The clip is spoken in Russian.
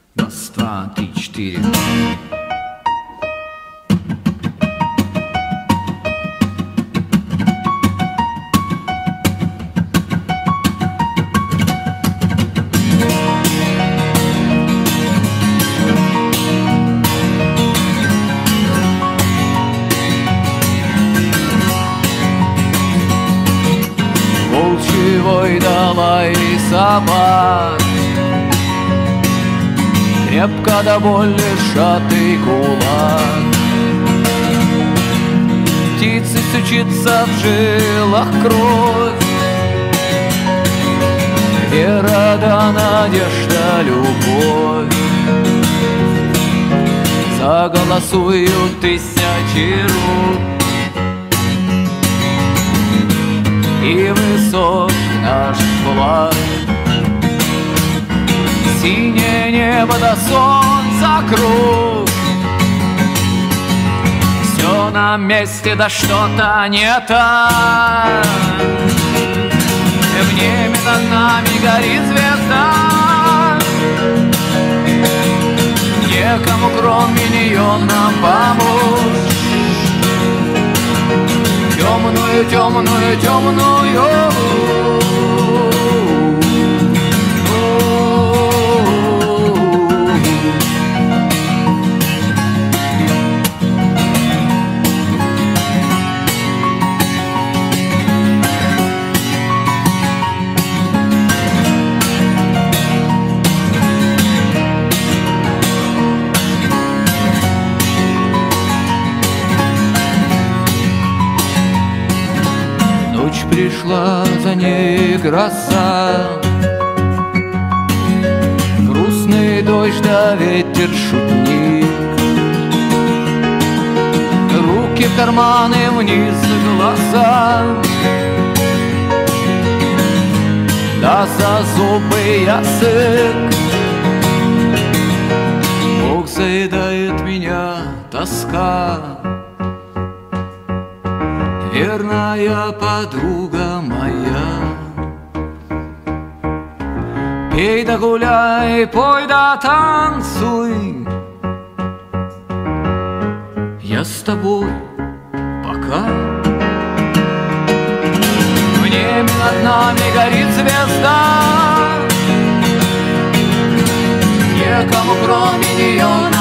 Раз, два, три, четыре. Волчий дала и собак, крепко до боли сжатый кулак. Птицы сучится в жилах кровь, вера да надежда, любовь. Заголосуют тысячи рук, и высок наш флаг. Синее небо до солнца круг, все на месте, да что-то не так. В небе над нами горит звезда, некому кроме нее нам помочь. Темную, темную, темную ночь пришла, за ней гроза, грустный дождь да ветер шутник. Руки в карманы, вниз глаза, да за зубы язык. Бог заедает меня тоска, верная подруга моя. Пей да гуляй, пой да танцуй, я с тобой пока. В небе над нами горит звезда, некому кроме нее